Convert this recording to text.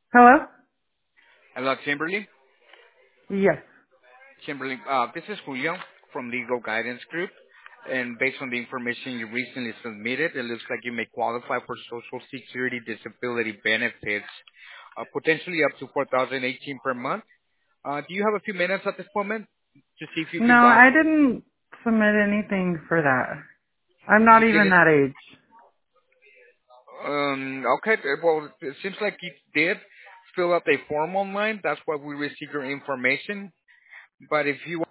Hello? Hello, Kimberly. Yes. Kimberly, this is Julio from Legal Guidance Group. And based on the information you recently submitted, it looks like you may qualify for Social Security disability benefits, potentially up to 4,018 per month. Do you have a few minutes at this moment to see if you No, could, I didn't submit anything for that. I'm not you even didn't? that age. Okay, well, it seems like you did fill out a form online. That's why we received your information. But if you